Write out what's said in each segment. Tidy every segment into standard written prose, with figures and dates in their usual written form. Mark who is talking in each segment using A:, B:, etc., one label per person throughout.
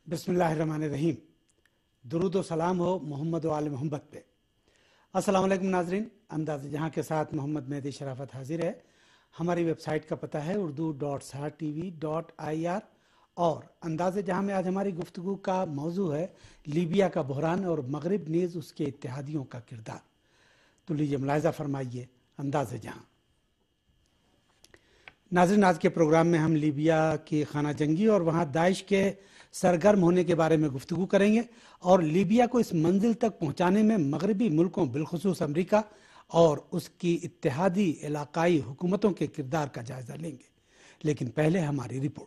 A: बिस्मिल्लाहिर्रहमानिर्रहीम। दुरूद व सलाम हो मोहम्मद व आले मोहम्मद पे। अस्सलाम वालेकुम नाजरीन, अंदाज़ जहां के साथ मोहम्मद मेहदी शराफत हाजिर है। हमारी वेबसाइट का पता है urdu.saatv.ir और अंदाज़ जहां में आज हमारी गुफ्तगू का मौजू है लीबिया का बहरान और मगरिब नीज़ उसके इत्तेहादियों का किरदार। तो लीजिए मुलाहिज़ा फरमाइए अंदाज़ जहां। नाज़रीन, आज के प्रोग्राम में हम लीबिया की खाना जंगी और वहाँ दाइश के सरगर्म होने के बारे में गुफ्तगू करेंगे और लीबिया को इस मंजिल तक पहुँचाने में मगरबी मुल्कों बिलखुसूस अमरीका और उसकी इत्तेहादी इलाकाई हुकूमतों के किरदार का जायज़ा लेंगे। लेकिन पहले हमारी रिपोर्ट।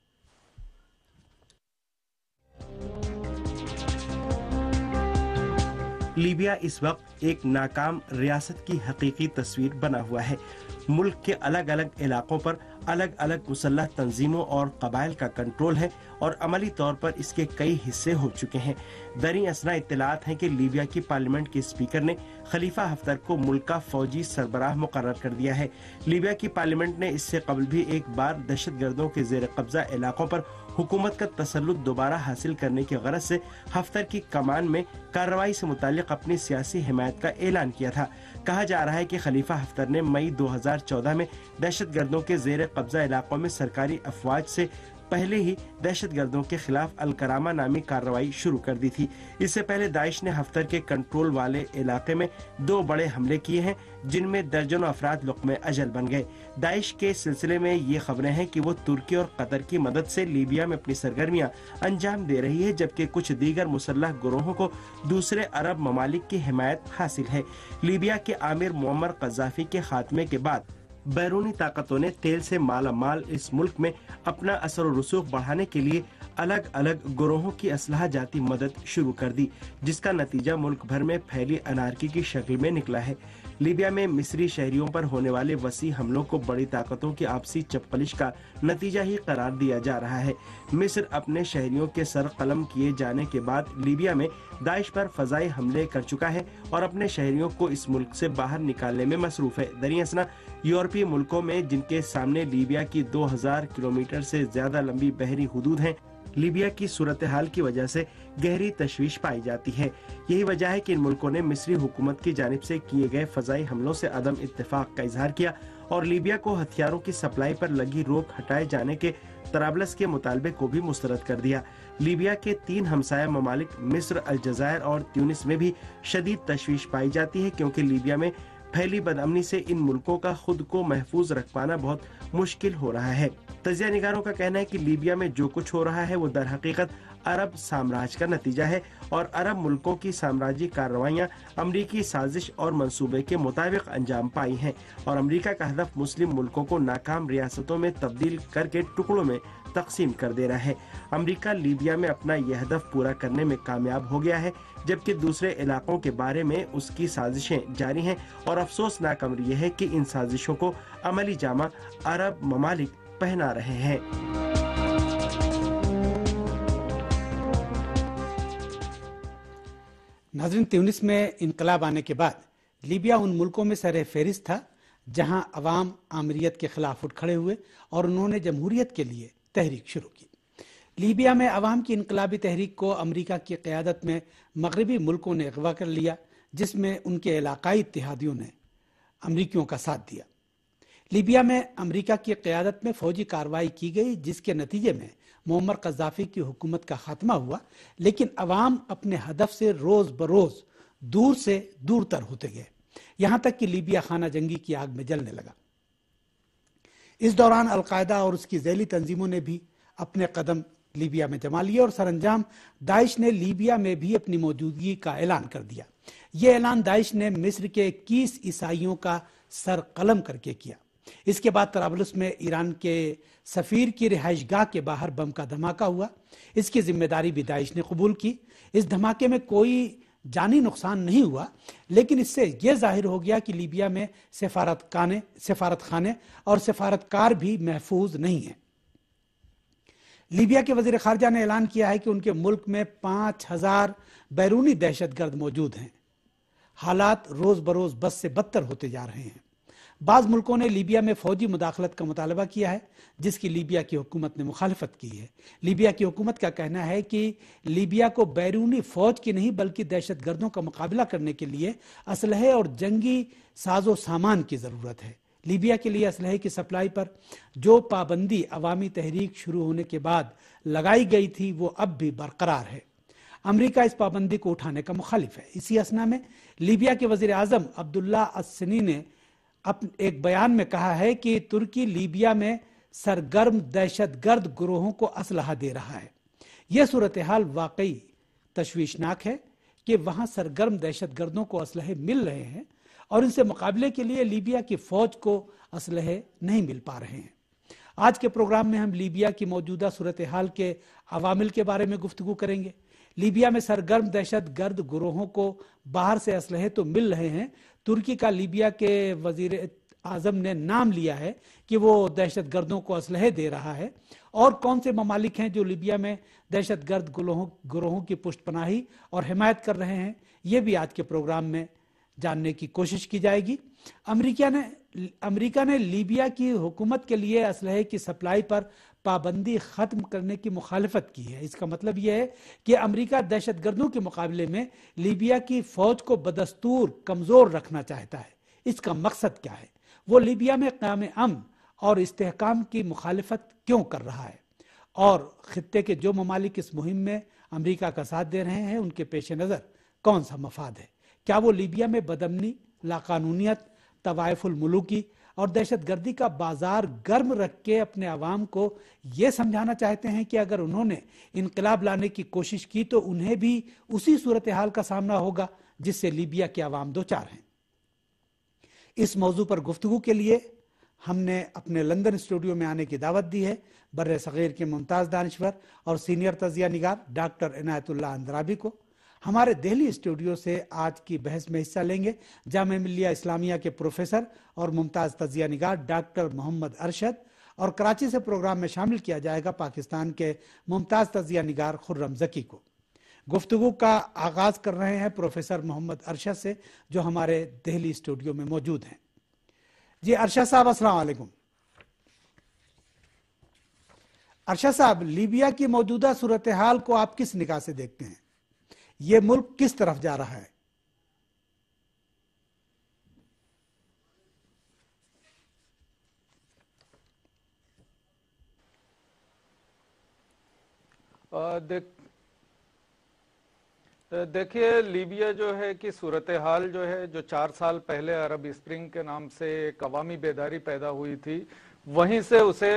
B: लीबिया इस वक्त एक नाकाम रियासत की हकीकी तस्वीर बना हुआ है। मुल्क के अलग अलग इलाकों पर अलग अलग मुसल्लह तंजीमों और कबाइल का कंट्रोल है और अमली तौर पर इसके कई हिस्से हो चुके हैं। दरी असना इत्तलात हैं कि लीबिया की पार्लियामेंट के स्पीकर ने खलीफा हफ्तर को मुल्क का फौजी सरबराह मुकर्रर कर दिया है। लीबिया की पार्लियामेंट ने इससे कबल भी एक बार दहशतगर्दों के जेर कब्जा इलाकों पर हुकूमत का तसल्लुत दोबारा हासिल करने की गरज से हफ्तर की कमान में कार्रवाई से मुताल्लिक अपनी सियासी हिमायत का ऐलान किया था। कहा जा रहा है कि खलीफा हफ्तर ने मई 2014 में दहशतगर्दों के जेर कब्जा इलाकों में सरकारी अफवाज से पहले ही दहशतगर्दों के खिलाफ अल-करामा नामी कार्रवाई शुरू कर दी थी। इससे पहले दाइश ने हफ्तर के कंट्रोल वाले इलाके में 2 बड़े हमले किए हैं, जिनमें दर्जनों अफराद लुक़्मे अजल बन गए। दाइश के सिलसिले में ये खबरें हैं कि वो तुर्की और कतर की मदद से लीबिया में अपनी सरगर्मियां अंजाम दे रही है, जबकि कुछ दीगर मुसल्लह गिरोहों को दूसरे अरब ममालिक की हिमायत हासिल है। लीबिया के आमिर मुअम्मर कज़ाफ़ी के खात्मे के बाद बैरूनी ताकतों ने तेल से माला माल इस मुल्क में अपना असर और रसूख बढ़ाने के लिए अलग अलग गिरोहों की असलहा जाती मदद शुरू कर दी, जिसका नतीजा मुल्क भर में फैली अनारकी की शक्ल में निकला है। लीबिया में मिस्री शहरियों पर होने वाले वसी हमलों को बड़ी ताकतों की आपसी चपकलिश का नतीजा ही करार दिया जा रहा है। मिस्र अपने शहरियों के सर कलम किए जाने के बाद लीबिया में दाइश पर फजाई हमले कर चुका है और अपने शहरियों को इस मुल्क से बाहर निकालने में मसरूफ है। दरियासना यूरोपीय मुल्कों में, जिनके सामने लीबिया की 2000 किलोमीटर से ज्यादा लंबी बहरी हुदूद है, लीबिया की सूरत हाल की वजह से गहरी तशवीश पाई जाती है। यही वजह है कि इन मुल्कों ने मिस्री हुकूमत की जानिब से किए गए फजाई हमलों से अदम इत्तेफाक का इजहार किया और लीबिया को हथियारों की सप्लाई पर लगी रोक हटाए जाने के तराबलस के मुतालबे को भी मुस्तरद कर दिया। लीबिया के 3 हमसाया ममालिक मिस्र, अलजज़ायर और ट्यूनिस में भी शदीद तशवीश पाई जाती है, क्योंकि लीबिया में फैली बदअमनी से इन मुल्कों का खुद को महफूज रख पाना बहुत मुश्किल हो रहा है। तजिया निगारों का कहना है कि लीबिया में जो कुछ हो रहा है वो दर हकीकत अरब साम्राज्य का नतीजा है और अरब मुल्कों की साम्राज्य कार्रवाइयाँ अमरीकी साजिश और मंसूबे के मुताबिक अंजाम पाई हैं और अमरीका का हदफ मुस्लिम मुल्कों को नाकाम रियासतों में तब्दील करके टुकड़ों में तकसीम कर दे रहा है। अमरीका लीबिया में अपना यह हदफ पूरा करने में कामयाब हो गया है, जबकि दूसरे इलाकों के बारे में उसकी साजिशें जारी हैं और अफसोसनाक अमर यह है कि इन साजिशों को अमली जामा अरब ममालिक पहना रहे हैं।
A: नाज़रीन, ट्यूनिस में इनकलाब आने के बाद लीबिया उन मुल्कों में सर फहरिस्त था जहां अवाम आमरीत के खिलाफ उठ खड़े हुए और उन्होंने जमहूरियत के लिए तहरीक शुरू की। लीबिया में अवाम की इनकलाबी तहरीक को अमरीका की क़यादत में मगरबी मुल्कों ने अगवा कर लिया, जिसमें उनके इलाकाई इत्तेहादियों ने अमरीकियों का साथ दिया। लीबिया में अमरीका की क़यादत में फ़ौजी कार्रवाई की गई, जिसके नतीजे में मुअम्मर कज़ाफ़ी की हुकूमत का खात्मा हुआ, लेकिन अवाम अपने हदफ से रोज़ बरोज़ दूर से दूर तर होते गए, यहाँ तक कि लीबिया खाना जंगी की आग में जलने लगा। इस दौरान अलकायदा और उसकी ज़ैली तंजीमों ने भी अपने कदम लीबिया में जमा लिए और सरअंजाम दाइश ने लीबिया में भी अपनी मौजूदगी का ऐलान कर दिया। ये ऐलान दाइश ने मिस्र के 21 ईसाइयों का सर कलम करके किया। इसके बाद तराबलुस में ईरान के सफ़ीर की रिहाइशगाह के बाहर बम का धमाका हुआ। इसकी जिम्मेदारी भी दाइश ने कबूल की। इस धमाके में कोई जानी नुकसान नहीं हुआ, लेकिन इससे यह जाहिर हो गया कि लीबिया में सफारत खाने और सफारतकार भी महफूज नहीं हैं। लीबिया के वज़ीर ख़ारजा ने ऐलान किया है कि उनके मुल्क में 5000 बैरूनी दहशतगर्द मौजूद हैं। हालात रोज़ बरोज़ बद से बदतर होते जा रहे हैं। बाज़ मुल्कों ने लीबिया में फौजी मुदाखलत का मुतालबा किया है, जिसकी लीबिया की हुकूमत ने मुखालफत की है। लीबिया की हुकूमत का कहना है कि लीबिया को बैरूनी फौज की नहीं बल्कि दहशत गर्दों का मुकाबला करने के लिए असलहे और जंगी साजो सामान की ज़रूरत है। लीबिया के लिए असलहे की सप्लाई पर जो पाबंदी अवामी तहरीक शुरू होने के बाद लगाई गई थी वो अब भी बरकरार है। अमेरिका इस पाबंदी को उठाने का मुखालिफ है। इसी असना में लीबिया के वज़ीर आज़म अब्दुल्ला अस्सनी ने एक बयान में कहा है कि तुर्की लीबिया में सरगर्म दहशतगर्द गिरोहों को असलहा दे रहा है। यह सूरत हाल वाकई तशवीशनाक है कि वहां सरगर्म दहशतगर्दों को असलहे मिल रहे हैं और इनसे मुकाबले के लिए लीबिया की फौज को असलहे नहीं मिल पा रहे हैं। आज के प्रोग्राम में हम लीबिया की मौजूदा सूरत हाल के अवामिल के बारे में गुफ्तगू करेंगे। लीबिया में सरगर्म दहशत गर्द गिरोहों को बाहर से असलहे तो मिल रहे हैं। तुर्की का लीबिया के वजीर आजम ने नाम लिया है कि वो दहशत गर्दों को असलहे दे रहा है। और कौन से ममालिक हैं जो लीबिया में दहशत गर्द गिरोहों की पुष्टपनाही और हिमायत कर रहे हैं, ये भी आज के प्रोग्राम में जानने की कोशिश की जाएगी। अमेरिका ने लीबिया की हुकूमत के लिए असलहे की सप्लाई पर पाबंदी खत्म करने की मुखालफत की है। इसका मतलब यह है कि अमेरिका दहशतगर्दों के मुकाबले में लीबिया की फौज को बदस्तूर कमजोर रखना चाहता है। इसका मकसद क्या है? वो लीबिया में क़याम अमन और इस्तेहकाम की मुखालफत क्यों कर रहा है? और खित्ते के जो ममालिक इस मुहिम में अमेरिका का साथ दे रहे हैं, उनके पेश नज़र कौन सा मफाद है? क्या वो लीबिया में बदअमनी, लाकानूनियत, तवाइफुल मुलूकी और दहशत गर्दी का बाजार गर्म रख के अपने अवाम को ये समझाना चाहते हैं कि अगर उन्होंने इनकलाब लाने की कोशिश की तो उन्हें भी उसी सूरत हाल का सामना होगा जिससे लीबिया के अवाम दो चार हैं? इस मौजू पर गुफ्तगू के लिए हमने अपने लंदन स्टूडियो में आने की दावत दी है बर्रे सगीर के मुमताज़ दानिश्वर और सीनियर तजिया निगार डॉक्टर इनायतुल्लाह अंद्राबी को। हमारे दिल्ली स्टूडियो से आज की बहस में हिस्सा लेंगे जामिया मिल्लिया इस्लामिया के प्रोफेसर और मुमताज़ तजिया निगार डॉक्टर मोहम्मद अरशद, और कराची से प्रोग्राम में शामिल किया जाएगा पाकिस्तान के मुमताज़ तजिया निगार खुर्रम ज़की को। गुफ्तगू का आगाज़ कर रहे हैं प्रोफेसर मोहम्मद अरशद से, जो हमारे दिल्ली स्टूडियो में मौजूद हैं। जी अरशद साहब, अस्सलाम वालेकुम। अरशद साहब, लीबिया की मौजूदा सूरत हाल को आप किस निगाह से देखते हैं? ये मुल्क किस तरफ जा रहा है?
C: देखिए, लीबिया जो है कि सूरत हाल जो है, जो 4 साल पहले अरब स्प्रिंग के नाम से एक अवामी बेदारी पैदा हुई थी, वहीं से उसे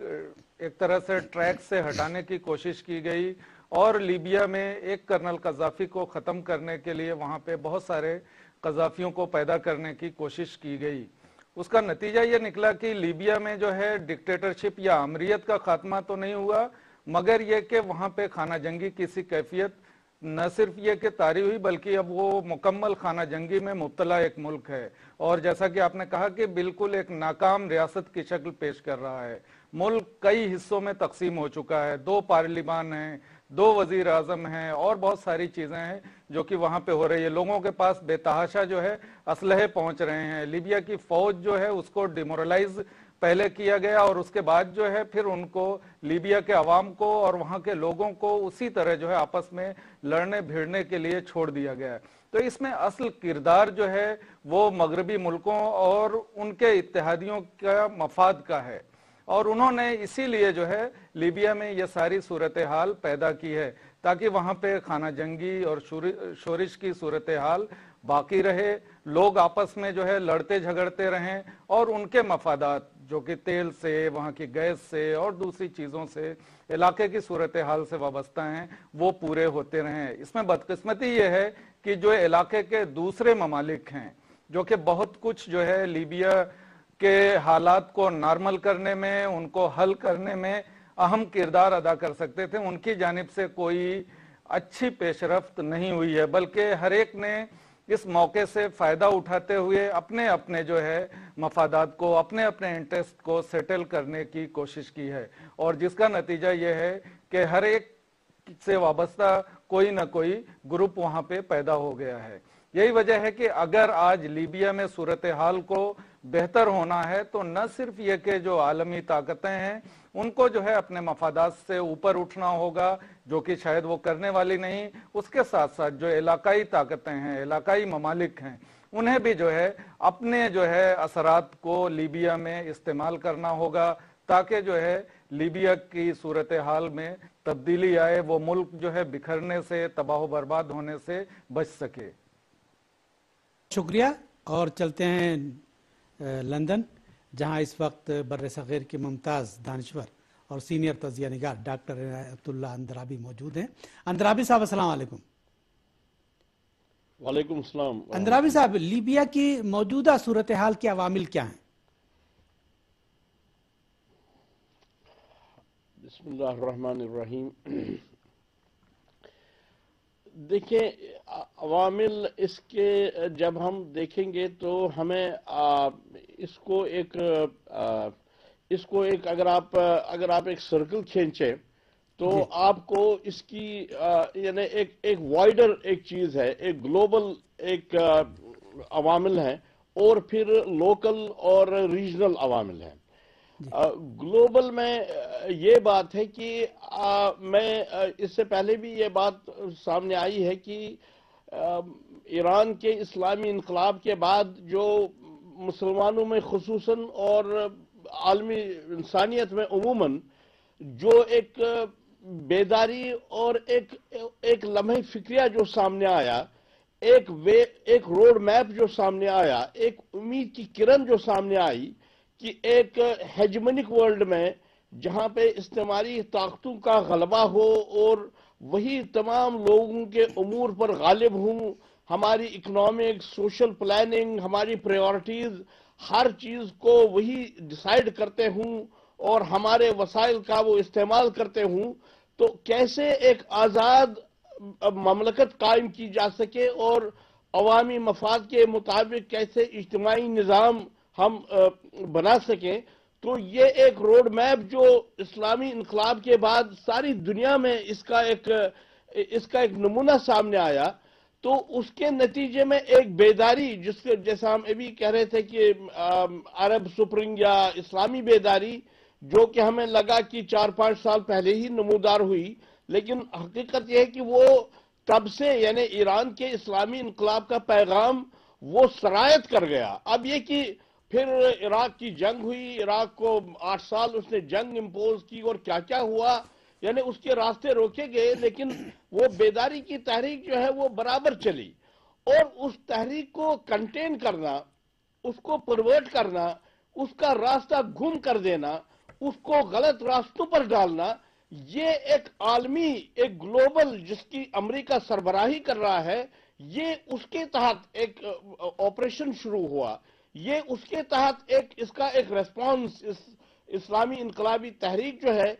C: एक तरह से ट्रैक से हटाने की कोशिश की गई और लीबिया में एक कर्नल कज़ाफी को ख़त्म करने के लिए वहाँ पे बहुत सारे कज़ाफियों को पैदा करने की कोशिश की गई। उसका नतीजा ये निकला कि लीबिया में जो है डिक्टेटरशिप या अमरीत का खात्मा तो नहीं हुआ, मगर ये कि वहाँ पे खाना जंगी की सी कैफियत न सिर्फ ये कि तारी हुई, बल्कि अब वो मुकम्मल खाना जंगी में मुब्तला एक मुल्क है। और जैसा कि आपने कहा कि बिल्कुल एक नाकाम रियासत की शक्ल पेश कर रहा है। मुल्क कई हिस्सों में तकसीम हो चुका है, 2 पार्लिमान हैं, 2 वजीर आजम हैं और बहुत सारी चीज़ें हैं जो कि वहाँ पे हो रही है। लोगों के पास बेतहाशा जो है असलहे पहुँच रहे हैं। लीबिया की फ़ौज जो है उसको डिमोरलाइज पहले किया गया और उसके बाद जो है फिर उनको लीबिया के अवाम को और वहाँ के लोगों को उसी तरह जो है आपस में लड़ने भिड़ने के लिए छोड़ दिया गया। तो इसमें असल किरदार जो है वो मगरबी मुल्कों और उनके इत्तेहादियों का मफाद का है और उन्होंने इसीलिए जो है लीबिया में ये सारी सूरत हाल पैदा की है ताकि वहाँ पे खाना जंगी और शोरिश की सूरत हाल बाकी रहे, लोग आपस में जो है लड़ते झगड़ते रहें और उनके मफादात जो कि तेल से, वहाँ की गैस से और दूसरी चीज़ों से इलाके की सूरत हाल से वाबस्ता हैं, वो पूरे होते रहें। इसमें बदकिस्मती ये है कि जो इलाके के दूसरे ममालिक हैं जो कि बहुत कुछ जो है लीबिया के हालात को नॉर्मल करने में, उनको हल करने में अहम किरदार अदा कर सकते थे, उनकी जानिब से कोई अच्छी पेशरफ्त नहीं हुई है, बल्कि हर एक ने इस मौके से फ़ायदा उठाते हुए अपने अपने जो है मफादात को, अपने अपने इंटरेस्ट को सेटल करने की कोशिश की है और जिसका नतीजा ये है कि हर एक से वाबस्ता कोई ना कोई ग्रुप वहाँ पे पैदा हो गया है। یہی وجہ ہے کہ اگر آج لیبیا میں صورتحال کو بہتر ہونا ہے تو نہ صرف یہ کہ جو عالمی طاقتیں ہیں ان کو جو ہے اپنے مفادات سے اوپر اٹھنا ہوگا، جو کہ شاید وہ کرنے والی نہیں، اس کے ساتھ ساتھ جو علاقائی طاقتیں ہیں، علاقائی ممالک ہیں، انہیں بھی جو ہے اپنے جو ہے اثرات کو لیبیا میں استعمال کرنا ہوگا تاکہ جو ہے لیبیا کی صورتحال میں تبدیلی آئے، وہ ملک جو ہے بکھرنے سے، تباہ و برباد ہونے سے بچ سکے۔
A: شکریہ، اور چلتے ہیں لندن، جہاں اس وقت بر صغیر کے ممتاز دانشور اور سینئر تجزیہ نگار ڈاکٹر عنایت اللہ اندرابی موجود ہیں۔ اندرابی صاحب السلام علیکم۔
D: وعلیکم السلام۔
A: اندرابی صاحب، لیبیا کی موجودہ صورتحال کے عوامل کیا ہیں؟
D: بسم اللہ الرحمن الرحیم۔ دیکھیں، عوامل اس کے جب ہم دیکھیں گے تو ہمیں اس کو ایک اگر آپ ایک سرکل کھینچیں تو آپ کو اس کی یعنی ایک وائڈر ایک چیز ہے، ایک گلوبل ایک عوامل ہیں، اور پھر لوکل اور ریجنل عوامل ہیں۔ گلوبل میں یہ بات ہے کہ میں اس سے پہلے بھی یہ بات سامنے آئی ہے کہ ایران کے اسلامی انقلاب کے بعد جو مسلمانوں میں خصوصاً اور عالمی انسانیت میں عموماً جو ایک بیداری اور ایک لمحہ فکریہ جو سامنے آیا، ایک روڈ میپ جو سامنے آیا، ایک امید کی کرن جو سامنے آئی کہ ایک ہیجمنک ورلڈ میں جہاں پہ استعماری طاقتوں کا غلبہ ہو اور وہی تمام لوگوں کے امور پر غالب ہوں، ہماری اکنامک، سوشل پلاننگ، ہماری پریورٹیز، ہر چیز کو وہی ڈیسائیڈ کرتے ہوں اور ہمارے وسائل کا وہ استعمال کرتے ہوں، تو کیسے ایک آزاد مملکت قائم کی جا سکے اور عوامی مفاد کے مطابق کیسے اجتماعی نظام ہم بنا سکیں۔ تو یہ ایک روڈ میپ جو اسلامی انقلاب کے بعد ساری دنیا میں اس کا ایک نمونہ سامنے آیا، تو اس کے نتیجے میں ایک بیداری جیسا ہم ابھی کہہ رہے تھے کہ عرب سپرنگ یا اسلامی بیداری، جو کہ ہمیں لگا کہ 4-5 سال پہلے ہی نمودار ہوئی، لیکن حقیقت یہ ہے کہ وہ تب سے یعنی ایران کے اسلامی انقلاب کا پیغام وہ سرایت کر گیا۔ اب یہ کہ پھر عراق کی جنگ ہوئی، عراق کو 8 سال اس نے جنگ امپوز کی اور کیا کیا ہوا، یعنی اس کے راستے روکے گئے، لیکن وہ بیداری کی تحریک جو ہے وہ برابر چلی، اور اس تحریک کو کنٹین کرنا، اس کو پرورٹ کرنا، اس کا راستہ گم کر دینا، اس کو غلط راستوں پر ڈالنا، یہ ایک عالمی ایک گلوبل جس کی امریکہ سربراہی کر رہا ہے، یہ اس کے تحت ایک آپریشن شروع ہوا، یہ اس کے تحت اس کا ایک ریسپانس اسلامی انقلابی تحریک جو ہے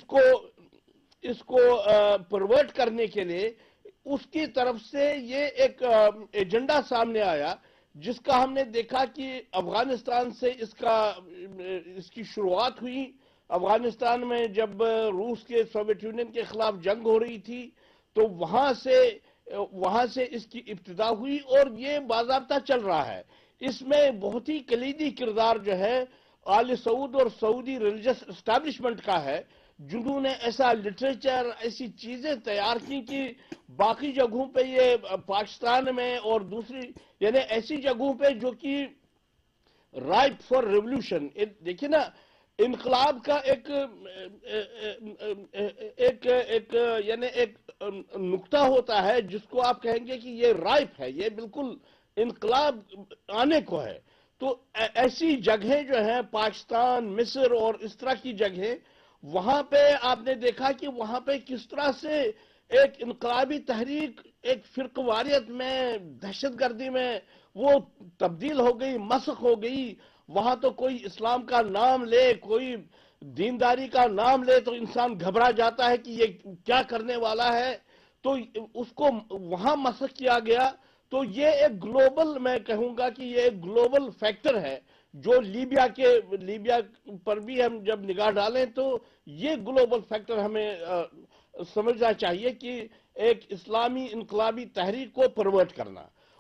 D: اس کو پرورٹ کرنے کے لیے اس کی طرف سے یہ ایک ایجنڈا سامنے آیا، جس کا ہم نے دیکھا کہ افغانستان سے اس کی شروعات ہوئی۔ افغانستان میں جب روس کے سوویت یونین کے خلاف جنگ ہو رہی تھی تو وہاں سے اس کی ابتدا ہوئی، اور یہ باضابطہ چل رہا ہے۔ اس میں بہت ہی کلیدی کردار جو ہے آل سعود اور سعودی ریلیجس اسٹیبلشمنٹ کا ہے، جنہوں نے ایسا لٹریچر، ایسی چیزیں تیار کی کہ باقی جگہوں پہ یہ پاکستان میں اور دوسری یعنی ایسی جگہوں پہ جو کہ رائپ فار ریولوشن، دیکھیں نا، انقلاب کا یعنی ایک نقطہ ہوتا ہے جس کو آپ کہیں گے کہ یہ رائپ ہے، یہ بالکل انقلاب آنے کو ہے۔ تو ایسی جگہیں جو ہیں پاکستان، مصر اور اس طرح کی جگہیں، وہاں پہ آپ نے دیکھا کہ وہاں پہ کس طرح سے ایک انقلابی تحریک ایک فرقواریت میں، دہشت گردی میں وہ تبدیل ہو گئی، مسخ ہو گئی۔ وہاں تو کوئی اسلام کا نام لے، کوئی دینداری کا نام لے تو انسان گھبرا جاتا ہے کہ یہ کیا کرنے والا ہے، تو اس کو وہاں مسخ کیا گیا۔ تو یہ ایک گلوبل، میں کہوں گا کہ یہ ایک گلوبل فیکٹر ہے جو لیبیا پر بھی ہم جب نگاہ ڈالیں تو یہ گلوبل فیکٹر ہمیں سمجھنا چاہیے کہ ایک اسلامی انقلابی تحریک کو پرورٹ کرنا،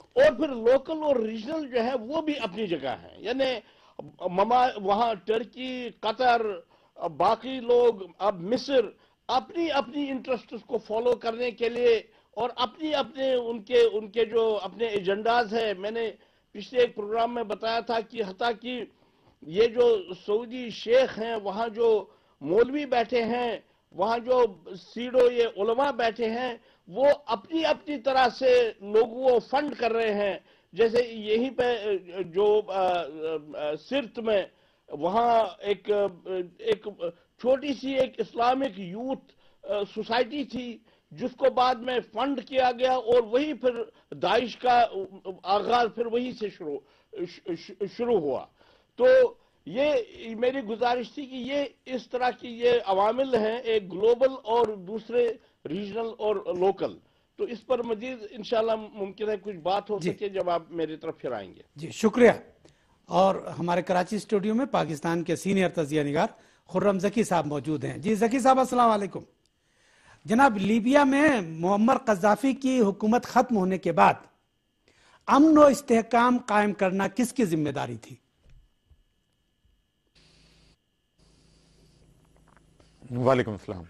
D: اور پھر لوکل اور ریجنل جو ہے وہ بھی اپنی جگہ ہے. یعنی وہاں ٹرکی، قطر، باقی لوگ، اب مصر اپنی اپنی انٹرسٹس کو فالو کرنے کے لیے اور اپنے ان کے جو اپنے ایجنڈاز ہیں. میں نے پچھلے ایک پروگرام میں بتایا تھا کہ حتیٰ کہ یہ جو سعودی شیخ ہیں، وہاں جو مولوی بیٹھے ہیں، وہاں جو سیڑو یہ علماء بیٹھے ہیں، وہ اپنی طرح سے لوگوں کو فنڈ کر رہے ہیں. جیسے یہیں پہ جو سرت میں وہاں ایک چھوٹی سی ایک اسلامک یوتھ سوسائٹی تھی جس کو بعد میں فنڈ کیا گیا، اور وہی پھر داعش کا آغاز پھر وہی سے شروع ہوا. تو یہ میری گزارش تھی کہ یہ اس طرح کی یہ عوامل ہیں، ایک گلوبل اور دوسرے ریجنل اور لوکل. تو اس پر مزید انشاءاللہ ممکن ہے کچھ بات ہو سکے جب آپ میری طرف پھر آئیں گے.
A: جی شکریہ. اور ہمارے کراچی اسٹوڈیو میں پاکستان کے سینئر تجزیہ نگار خرم ذکی صاحب موجود ہیں. جی ذکی صاحب السلام علیکم. جناب، لیبیا میں معمر قذافی کی حکومت ختم ہونے کے بعد امن و استحکام قائم کرنا کس کی ذمہ داری تھی؟
E: وعلیکم السلام.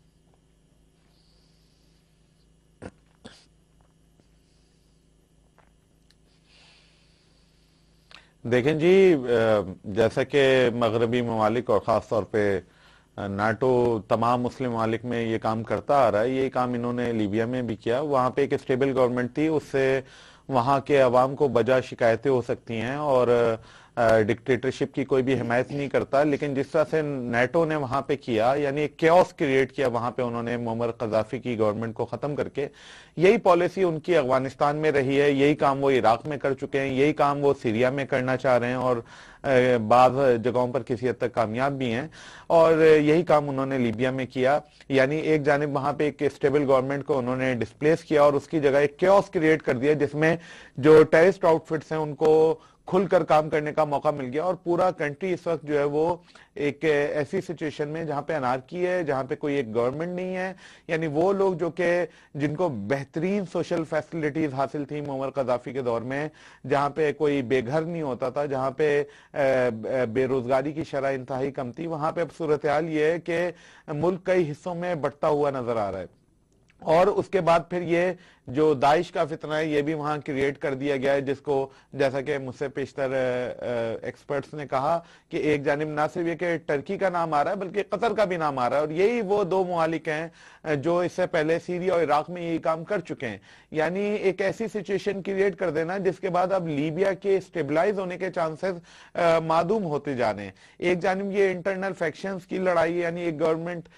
E: دیکھیں جی، جیسا کہ مغربی ممالک اور خاص طور پہ نیٹو تمام مسلم ممالک میں یہ کام کرتا آ رہا ہے، یہ کام انہوں نے لیبیا میں بھی کیا. وہاں پہ ایک اسٹیبل گورنمنٹ تھی، اس سے وہاں کے عوام کو بجا شکایتیں ہو سکتی ہیں اور ڈکٹیٹرشپ کی کوئی بھی حمایت نہیں کرتا. لیکن جس طرح سے نیٹو نے وہاں پہ کیا، یعنی ایک کیوس کریٹ کیا وہاں پہ انہوں نے معمر قذافی کی گورنمنٹ کو ختم کر کے، یہی پالیسی ان کی افغانستان میں رہی ہے، یہی کام وہ عراق میں کر چکے ہیں، یہی کام وہ سیریا میں کرنا چاہ رہے ہیں اور بعض جگہوں پر کسی حد تک کامیاب بھی ہیں، اور یہی کام انہوں نے لیبیا میں کیا. یعنی ایک جانب وہاں پہ ایک اسٹیبل گورنمنٹ کو انہوں نے ڈسپلیس کیا اور اس کی جگہ ایک کیوس کریٹ کر دیا جس میں جو ٹیررسٹ آؤٹ فٹس ہیں ان کو کھل کر کام کرنے کا موقع مل گیا. اور پورا کنٹری اس وقت جو ہے وہ ایک ایسی سچویشن میں جہاں پہ انارکی ہے، جہاں پہ کوئی ایک گورنمنٹ نہیں ہے. یعنی وہ لوگ جو کہ جن کو بہترین سوشل فیسلٹیز حاصل تھیں معمر قذافی کے دور میں، جہاں پہ کوئی بے گھر نہیں ہوتا تھا، جہاں پہ بے روزگاری کی شرح انتہائی کم تھی، وہاں پہ اب صورتحال یہ ہے کہ ملک کئی حصوں میں بٹتا ہوا نظر آ رہا ہے. اور اس کے بعد پھر یہ جو داعش کا فتنہ ہے یہ بھی وہاں کریٹ کر دیا گیا ہے، جس کو جیسا کہ مجھ سے پیشتر ایکسپرٹس نے کہا کہ ایک جانب نہ صرف یہ کہ ٹرکی کا نام آ رہا ہے بلکہ قطر کا بھی نام آ رہا ہے، اور یہی وہ دو ممالک ہیں جو اس سے پہلے سیریا اور عراق میں یہی کام کر چکے ہیں. یعنی ایک ایسی سچویشن کریٹ کر دینا جس کے بعد اب لیبیا کے اسٹیبلائز ہونے کے چانسز معدوم ہوتے جانے ہیں. ایک جانب یہ انٹرنل فیکشنز کی لڑائی، یعنی ایک گورنمنٹ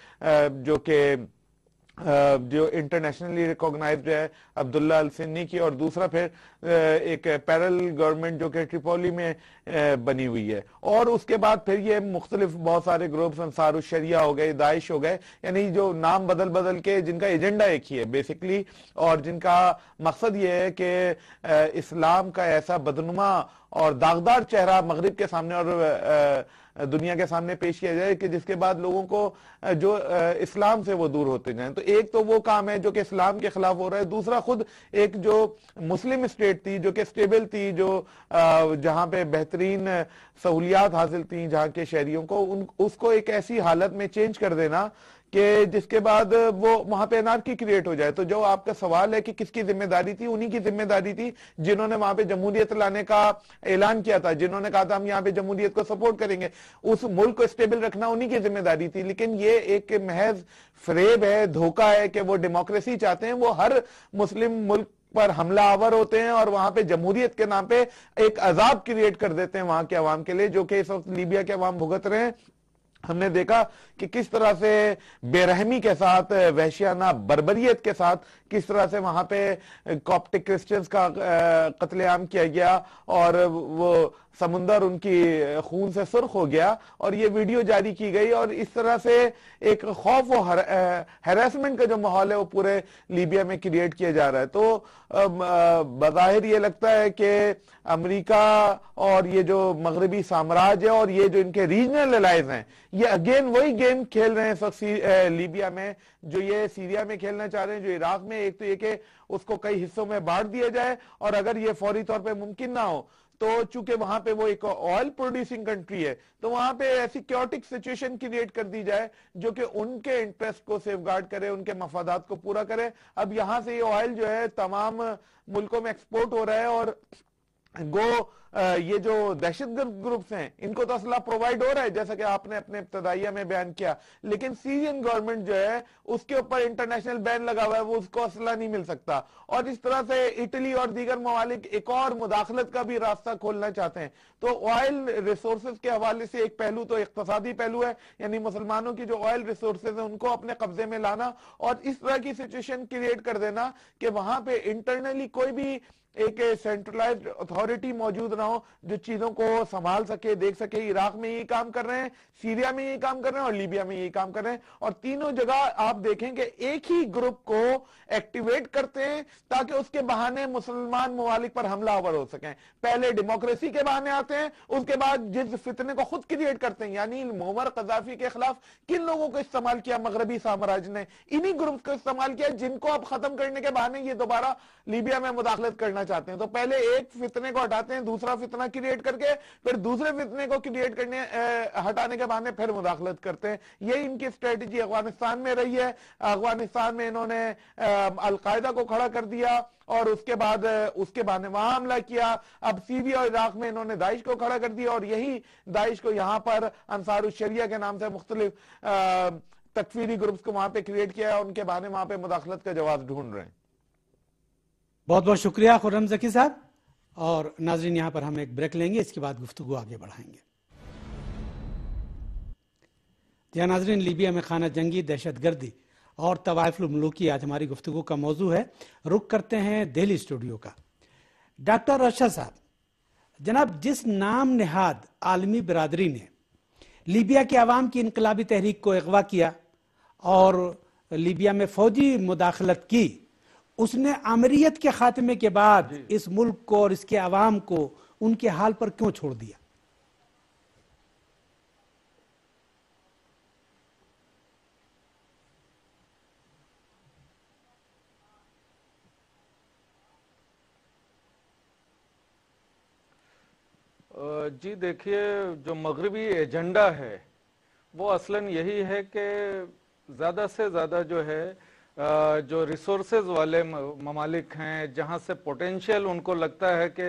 E: جو انٹرنیشنلی ریکوگنائزڈ ہے عبداللہ السنی کی، اور دوسرا پھر ایک پیرل گورنمنٹ جو کہ ٹریپولی میں بنی ہوئی ہے. اور اس کے بعد پھر یہ مختلف بہت سارے گروپس، انصار الشریعہ ہو گئے، داعش ہو گئے، یعنی جو نام بدل کے جن کا ایجنڈا ایک ہی ہے بیسیکلی، اور جن کا مقصد یہ ہے کہ اسلام کا ایسا بدنما اور داغدار چہرہ مغرب کے سامنے اور دنیا کے سامنے پیش کیا جائے کہ جس کے بعد لوگوں کو جو اسلام سے وہ دور ہوتے جائیں. تو ایک تو وہ کام ہے جو کہ اسلام کے خلاف ہو رہا ہے، دوسرا خود ایک جو مسلم اسٹیٹ تھی جو کہ اسٹیبل تھی، جو جہاں پہ بہترین سہولیات حاصل تھیں جہاں کے شہریوں کو، اس کو ایک ایسی حالت میں چینج کر دینا کہ جس کے بعد وہ وہاں پہ انارکی کریٹ ہو جائے. تو جو آپ کا سوال ہے کہ کس کی ذمہ داری تھی، انہی کی ذمہ داری تھی جنہوں نے وہاں پہ جمہوریت لانے کا اعلان کیا تھا، جنہوں نے کہا تھا ہم یہاں پہ جمہوریت کو سپورٹ کریں گے. اس ملک کو اسٹیبل رکھنا انہی کی ذمہ داری تھی. لیکن یہ ایک محض فریب ہے، دھوکہ ہے کہ وہ ڈیموکریسی چاہتے ہیں. وہ ہر مسلم ملک پر حملہ آور ہوتے ہیں اور وہاں پہ جمہوریت کے نام پہ ایک عذاب کریٹ کر دیتے ہیں وہاں کے عوام کے لیے، جو کہ اس وقت لیبیا کے عوام بھگت رہے ہیں. ہم نے دیکھا کہ کس طرح سے بے رحمی کے ساتھ، وحشیانہ بربریت کے ساتھ کس طرح سے وہاں پہ کاپٹک کرسچنز کا قتل عام کیا گیا، اور وہ समुंदर उनकी खून से सुर्ख हो गया और ये वीडियो जारी की गई और इस तरह से एक खौफ और हैरेसमेंट का जो माहौल है वो पूरे लीबिया में क्रिएट किया जा रहा है। तो बज़ाहिर ये लगता है कि अमेरिका और ये जो मगरबी साम्राज्य और ये जो इनके रीजनल एलाइज हैं, ये अगेन वही गेम खेल रहे हैं इस वक्त लीबिया में जो ये सीरिया में खेलना चाह रहे हैं, जो इराक में। एक तो ये कि उसको कई हिस्सों में बांट दिया जाए और अगर ये फौरी तौर पे मुमकिन ना हो तो चूंकि वहां पे वो एक ऑयल प्रोड्यूसिंग कंट्री है तो वहां पे ऐसी क्योटिक सिचुएशन क्रिएट कर दी जाए जो कि उनके इंटरेस्ट को सेफगार्ड करे, उनके मफादात को पूरा करे। अब यहां से ये ऑयल जो है तमाम मुल्कों में एक्सपोर्ट हो रहा है और ये जो दहशतगर्द ग्रुप्स हैं इनको तो असला प्रोवाइड हो रहा है जैसा कि आपने अपने इब्तदाइया में बयान किया, लेकिन सीरियन गवर्नमेंट जो है उसके ऊपर इंटरनेशनल बैन लगा हुआ है, वो उसको असला नहीं मिल सकता। और इस तरह से इटली और दीगर ममालिक एक और मुदाखलत का भी रास्ता खोलना चाहते हैं। तो ऑयल रिसोर्सेज के हवाले से एक पहलू तो इक्तिसादी पहलू है, यानी मुसलमानों की जो ऑयल रिसोर्सेज है उनको अपने कब्जे में लाना और इस तरह की सिचुएशन क्रिएट कर देना कि वहां पे इंटरनली कोई भी एक सेंट्रलाइज्ड अथॉरिटी मौजूद ना हो जो चीजों को संभाल सके, देख सके। इराक में यही काम कर रहे हैं, सीरिया में यही काम कर रहे हैं और लीबिया में यही काम कर रहे हैं। और तीनों जगह आप देखें कि एक ही ग्रुप को एक्टिवेट करते हैं ताकि उसके बहाने मुसलमान ममालिक पर हमलावर हो सकें। पहले डेमोक्रेसी के बहाने आते हैं, उसके बाद जिस फितने को खुद क्रिएट करते हैं, यानी मुअम्मर कज़ाफी के खिलाफ किन लोगों को इस्तेमाल किया मगरबी साम्राज्य ने, इन्हीं ग्रुप को इस्तेमाल किया जिनको अब खत्म करने के बहाने ये दोबारा लीबिया में मुदाखलत करना चाहते हैं। तो पहले एक फितने को हटाते हैं, दूसरा फितना क्रिएट करके फिर दूसरे फितने को क्रिएट करने हटाने के बहाने फिर मुदाखलत करते हैं। यही इनकी स्ट्रेटजी अफगानिस्तान में रही है। अफगानिस्तान में इन्होंने अलकायदा को खड़ा कर दिया और उसके बाद उसके बहाने वहां हमला किया। अब सीरिया और इराक में इन्होंने दाइश को खड़ा कर दिया और यही दाइश को यहां पर अंसारुल शरिया के नाम से मुख्तलिफ तकफीरी ग्रुप्स को वहां पे क्रिएट किया है, उनके बहाने वहां पे मुदाखलत का जवाब ढूंढ रहे हैं।
A: बहुत बहुत शुक्रिया खुर्रम ज़की साहब। और नाजरीन, यहां पर हम एक ब्रेक लेंगे, इसके बाद गुफ्तगू आगे बढ़ाएंगे। जी नाजरीन, लीबिया में खाना जंगी, दहशतगर्दी और तवाइफुल मुल्की आज हमारी गुफ्तगू का मौजू है। रुख करते हैं दिल्ली स्टूडियो का। डॉक्टर अरशद साहब, जनाब, जिस नाम नेहाद आलमी बिरादरी ने लीबिया के अवाम की इनकलाबी तहरीक को अगवा किया और लीबिया में फौजी मुदाखलत की, उसने आमरीत के खात्मे के बाद इस मुल्क को और इसके अवाम को उनके हाल पर क्यों छोड़ दिया?
C: जी देखिए, जो मगरबी एजेंडा है वो असलन यही है कि ज़्यादा से ज़्यादा जो है जो रिसोर्सेज वाले ममालिक हैं, जहां से पोटेंशियल उनको लगता है कि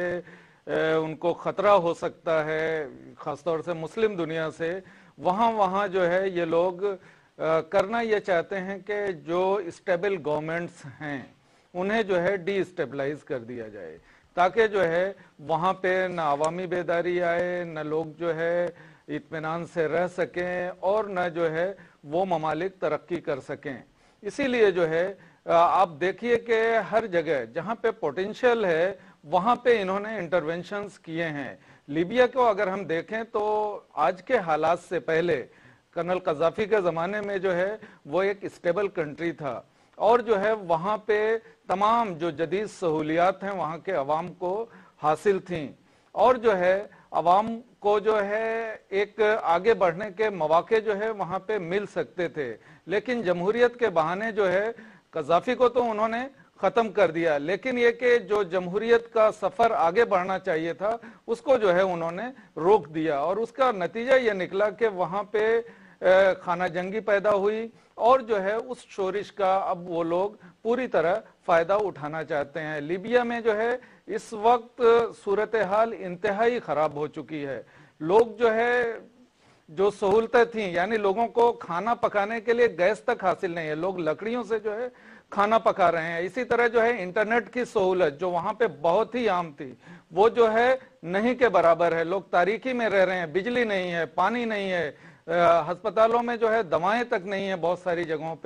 C: उनको ख़तरा हो सकता है, ख़ासतौर से मुस्लिम दुनिया से, वहाँ जो है ये लोग करना ये चाहते हैं कि जो स्टेबल गवर्नमेंट्स हैं उन्हें जो है डीस्टेबलाइज कर दिया जाए, ताकि जो है वहाँ पे न अवामी बेदारी आए, न लोग जो है इत्मीनान से रह सकें और न जो है वो ममालिक तरक्की कर सकें। इसीलिए जो है आप देखिए कि हर जगह जहाँ पे पोटेंशियल है वहाँ पे इन्होंने इंटरवेंशंस किए हैं। लीबिया को अगर हम देखें तो आज के हालात से पहले कर्नल कज़ाफी के ज़माने में जो है वो एक स्टेबल कंट्री था और जो है वहाँ पे तमाम जो जदीद सहूलियात हैं वहाँ के अवाम को हासिल थीं और जो है अवाम को जो है एक आगे बढ़ने के मौके जो है वहाँ पे मिल सकते थे। लेकिन जमहूरियत के बहाने जो है कज़ाफी को तो उन्होंने ख़त्म कर दिया, लेकिन ये कि जो जमहूरियत का सफ़र आगे बढ़ना चाहिए था उसको जो है उन्होंने रोक दिया और उसका नतीजा ये निकला कि वहाँ पे खाना जंगी पैदा हुई और जो है उस शोरिश का अब वो लोग पूरी तरह फ़ायदा उठाना चाहते हैं। लीबिया में जो है इस वक्त सूरत हाल इंतहाई ख़राब हो चुकी है। लोग जो है जो सहूलतें थी, यानी लोगों को खाना पकाने के लिए गैस तक हासिल नहीं है, लोग लकड़ियों से जो है खाना पका रहे हैं। इसी तरह जो है इंटरनेट की सहूलत जो वहाँ पे बहुत ही आम थी वो जो है नहीं के बराबर है। लोग तारीकी में रह रहे हैं, बिजली नहीं है, पानी नहीं है, अस्पतालों में जो है दवाएं तक नहीं है बहुत सारी जगहों पे।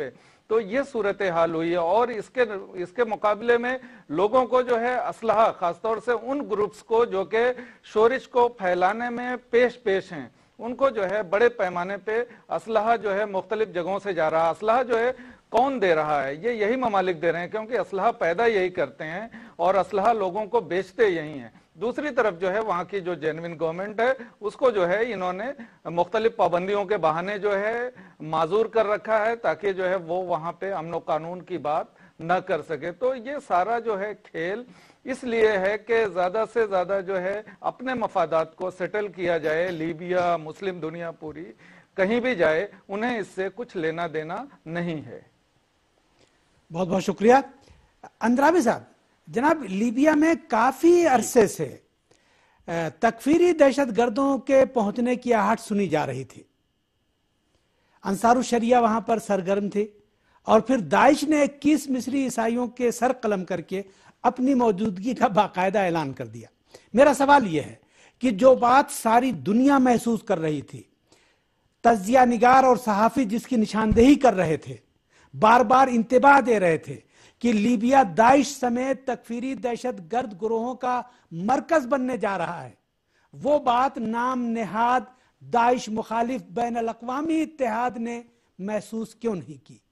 C: تو یہ صورتحال ہوئی ہے، اور اس کے مقابلے میں لوگوں کو جو ہے اسلحہ، خاص طور سے ان گروپس کو جو کہ شورش کو پھیلانے میں پیش ہیں، ان کو جو ہے بڑے پیمانے پہ اسلحہ جو ہے مختلف جگہوں سے جا رہا ہے۔ اسلحہ جو ہے کون دے رہا ہے؟ یہی ممالک دے رہے ہیں، کیونکہ اسلحہ پیدا یہی کرتے ہیں اور اسلحہ لوگوں کو بیچتے یہی ہیں۔ دوسری طرف جو ہے وہاں کی جو جینوین گورنمنٹ ہے اس کو جو ہے انہوں نے مختلف پابندیوں کے بہانے جو ہے معذور کر رکھا ہے، تاکہ جو ہے وہ وہاں پہ امن و قانون کی بات نہ کر سکے۔ تو یہ سارا جو ہے کھیل اس لیے ہے کہ زیادہ سے زیادہ جو ہے اپنے مفادات کو سیٹل کیا جائے۔ لیبیا، مسلم دنیا پوری کہیں بھی جائے، انہیں اس سے کچھ لینا دینا نہیں ہے۔
A: بہت بہت شکریہ اندرابی صاحب۔ جناب، لیبیا میں کافی عرصے سے تکفیری دہشت گردوں کے پہنچنے کی آہٹ سنی جا رہی تھی۔ انصار الشریعہ وہاں پر سرگرم تھی، اور پھر داعش نے 21 مصری عیسائیوں کے سر قلم کر کے اپنی موجودگی کا باقاعدہ اعلان کر دیا۔ میرا سوال یہ ہے کہ جو بات ساری دنیا محسوس کر رہی تھی، تجزیہ نگار اور صحافی جس کی نشاندہی کر رہے تھے، بار بار انتباہ دے رہے تھے کہ لیبیا داعش سمیت تکفیری دہشت گرد گروہوں کا مرکز بننے جا رہا ہے، وہ بات نام نہاد داعش مخالف بین الاقوامی اتحاد نے محسوس کیوں نہیں کی؟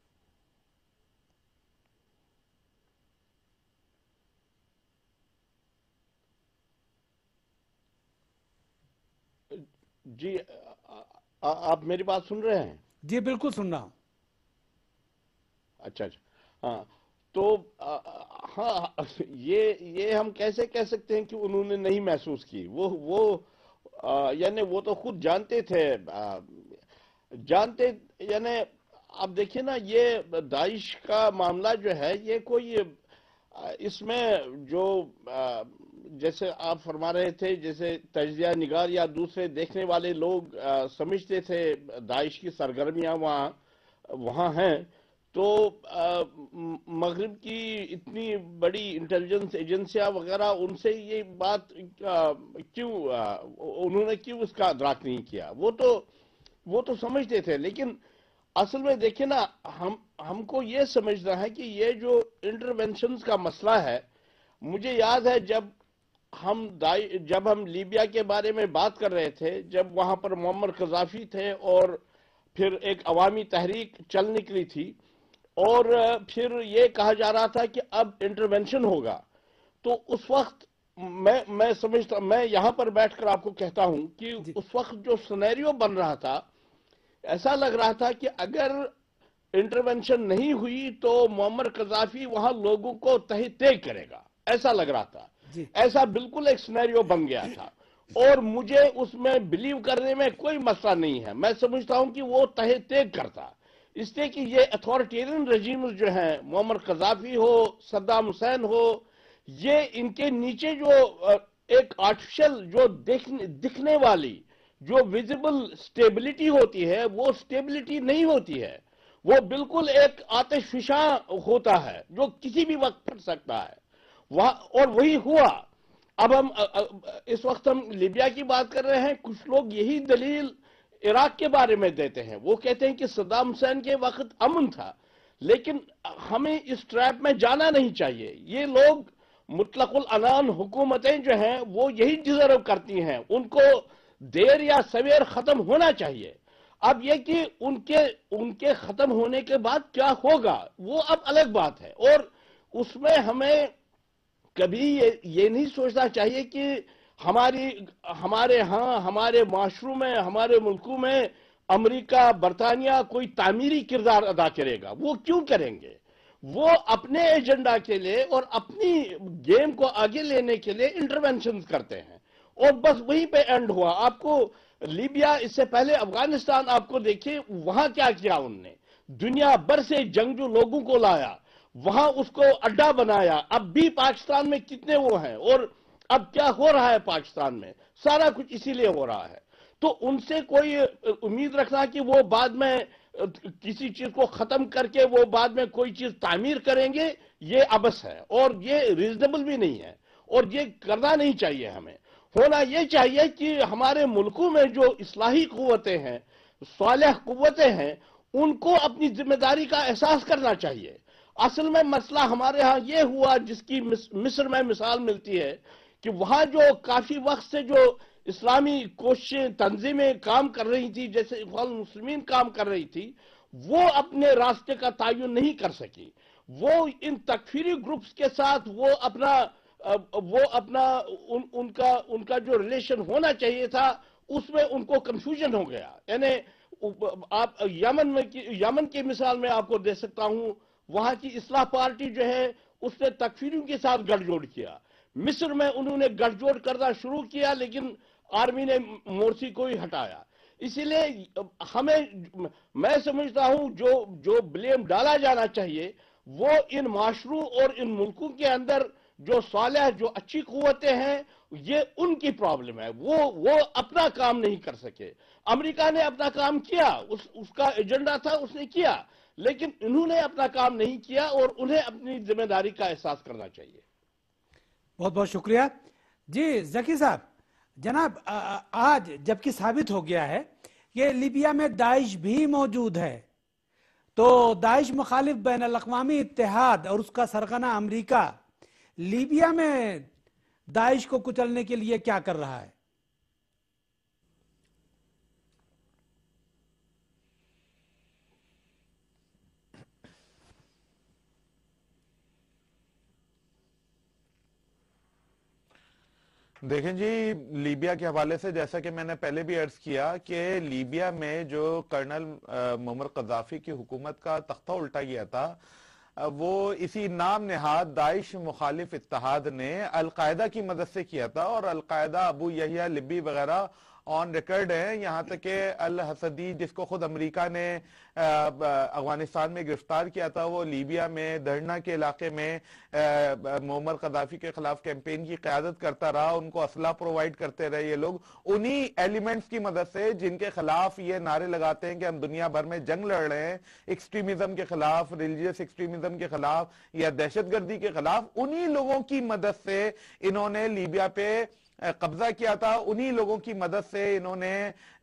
D: جی، آپ میری بات سن رہے ہیں؟
A: جی بالکل سن رہا ہوں۔
D: اچھا، ہاں، تو ہاں، یہ ہم کیسے کہہ سکتے ہیں کہ انہوں نے نہیں محسوس کی؟ یعنی وہ تو خود جانتے تھے، یعنی اب دیکھیں نا، یہ داعش کا معاملہ جو ہے، یہ کوئی اس میں جو جیسے آپ فرما رہے تھے، جیسے تجزیہ نگار یا دوسرے دیکھنے والے لوگ سمجھتے تھے داعش کی سرگرمیاں وہاں ہیں، تو مغرب کی اتنی بڑی انٹیلیجنس ایجنسیاں وغیرہ ان سے یہ بات انہوں نے کیوں اس کا ادراک نہیں کیا؟ وہ تو سمجھتے تھے، لیکن اصل میں دیکھیں نا، ہم کو یہ سمجھنا ہے کہ یہ جو انٹرونشنز کا مسئلہ ہے، مجھے یاد ہے جب ہم لیبیا کے بارے میں بات کر رہے تھے، جب وہاں پر معمر قذافی تھے اور پھر ایک عوامی تحریک چل نکلی تھی، اور پھر یہ کہا جا رہا تھا کہ اب انٹرونشن ہوگا، تو اس وقت میں سمجھتا، میں یہاں پر بیٹھ کر آپ کو کہتا ہوں کہ اس وقت جو سینیریو بن رہا تھا، ایسا لگ رہا تھا کہ اگر انٹرونشن نہیں ہوئی تو معمر قذافی وہاں لوگوں کو تہہ تیگ کرے گا، ایسا لگ رہا تھا۔ ایسا بالکل ایک سینیریو بن گیا تھا، اور مجھے اس میں بلیو کرنے میں کوئی مسئلہ نہیں ہے۔ میں سمجھتا ہوں کہ وہ تہہ تیگ کرتا، اس لیے کہ یہ اتھارٹیرین رجیمز جو ہیں، معمر قذافی ہو، صدام حسین ہو، یہ ان کے نیچے جو ایک آرٹیفیشل جو دکھنے والی جو ویزیبل سٹیبلٹی ہوتی ہے، وہ سٹیبلٹی نہیں ہوتی ہے، وہ بالکل ایک آتش فشاں ہوتا ہے جو کسی بھی وقت پھٹ سکتا ہے، اور وہی ہوا۔ اب اس وقت ہم لیبیا کی بات کر رہے ہیں، کچھ لوگ یہی دلیل عراق کے بارے میں دیتے ہیں، وہ کہتے ہیں کہ صدام حسین کے وقت امن تھا، لیکن ہمیں اس ٹریپ میں جانا نہیں چاہیے۔ یہ لوگ مطلق العنان حکومتیں جو ہیں وہ یہی ڈیزرو کرتی ہیں، ان کو دیر یا سویر ختم ہونا چاہیے۔ اب یہ کہ ان کے ختم ہونے کے بعد کیا ہوگا وہ اب الگ بات ہے، اور اس میں ہمیں کبھی یہ نہیں سوچنا چاہیے کہ ہمارے ہاں، ہمارے معاشروں میں، ہمارے ملکوں میں امریکہ، برطانیہ کوئی تعمیری کردار ادا کرے گا۔ وہ کیوں کریں گے؟ وہ اپنے ایجنڈا کے لیے اور اپنی گیم کو آگے لینے کے لیے انٹرونشنز کرتے ہیں، اور بس وہیں پہ اینڈ ہوا۔ آپ کو لیبیا، اس سے پہلے افغانستان آپ کو دیکھیں، وہاں کیا کیا انہوں نے، دنیا بھر سے جنگجو لوگوں کو لایا، وہاں اس کو اڈا بنایا۔ اب بھی پاکستان میں کتنے وہ ہیں، اور اب کیا ہو رہا ہے پاکستان میں، سارا کچھ اسی لیے ہو رہا ہے۔ تو ان سے کوئی امید رکھنا کہ وہ بعد میں کسی چیز کو ختم کر کے وہ بعد میں کوئی چیز تعمیر کریں گے، یہ عبث ہے، اور یہ ریزنیبل بھی نہیں ہے، اور یہ کرنا نہیں چاہیے۔ ہمیں ہونا یہ چاہیے کہ ہمارے ملکوں میں جو اصلاحی قوتیں ہیں، صالح قوتیں ہیں، ان کو اپنی ذمہ داری کا احساس کرنا چاہیے. اصل میں مسئلہ ہمارے ہاں یہ ہوا جس کی مصر میں مثال ملتی ہے کہ وہاں جو کافی وقت سے جو اسلامی کوششیں تنظیمیں کام کر رہی تھی جیسے اخوان المسلمین کام کر رہی تھی وہ اپنے راستے کا تعین نہیں کر سکی. وہ ان تکفیری گروپس کے ساتھ وہ اپنا ان کا جو ریلیشن ہونا چاہیے تھا اس میں ان کو کنفیوژن ہو گیا. یعنی آپ یمن کی مثال میں آپ کو دے سکتا ہوں. وہاں کی اصلاح پارٹی جو ہے اس نے تکفیریوں کے ساتھ گٹھ جوڑ کیا. مصر میں انہوں نے گٹھ جوڑ کرنا شروع کیا لیکن آرمی نے مورسی کو ہی ہٹایا. اسی لیے میں سمجھتا ہوں جو بلیم ڈالا جانا چاہیے وہ ان معاشروں اور ان ملکوں کے اندر جو صالح جو اچھی قوتیں ہیں یہ ان کی پرابلم ہے. وہ اپنا کام نہیں کر سکے. امریکہ نے اپنا کام کیا, اس کا ایجنڈا تھا اس نے کیا, لیکن انہوں نے اپنا کام نہیں کیا اور انہیں اپنی ذمہ داری کا احساس کرنا چاہیے.
A: بہت بہت شکریہ. جی ذکی صاحب, جناب آج جبکہ ثابت ہو گیا ہے کہ لیبیا میں داعش بھی موجود ہے, تو داعش مخالف بین الاقوامی اتحاد اور اس کا سرغنہ امریکہ لیبیا میں داعش کو کچلنے کے لیے کیا کر رہا ہے؟
E: دیکھیں جی, لیبیا کے حوالے سے جیسا کہ میں نے پہلے بھی عرض کیا کہ لیبیا میں جو کرنل معمر قذافی کی حکومت کا تختہ الٹا گیا تھا وہ اسی نام نہاد داعش مخالف اتحاد نے القاعدہ کی مدد سے کیا تھا, اور القاعدہ ابو یحییٰ لبی وغیرہ آن ریکارڈ ہیں, یہاں تک کہ الحسدی جس کو خود امریکہ نے افغانستان میں گرفتار کیا تھا وہ لیبیا میں دھرنا کے علاقے میں معمر قذافی کے خلاف کیمپین کی قیادت کرتا رہا, ان کو اسلحہ پرووائڈ کرتے رہے یہ لوگ, انہی ایلیمنٹس کی مدد سے جن کے خلاف یہ نعرے لگاتے ہیں کہ ہم دنیا بھر میں جنگ لڑ رہے ہیں ایکسٹریمزم کے خلاف, ریلیجیس ایکسٹریمزم کے خلاف یا دہشت گردی کے خلاف, انہی لوگوں کی مدد سے انہوں نے لیبیا پہ قبضہ کیا تھا, انہی لوگوں کی مدد سے انہوں نے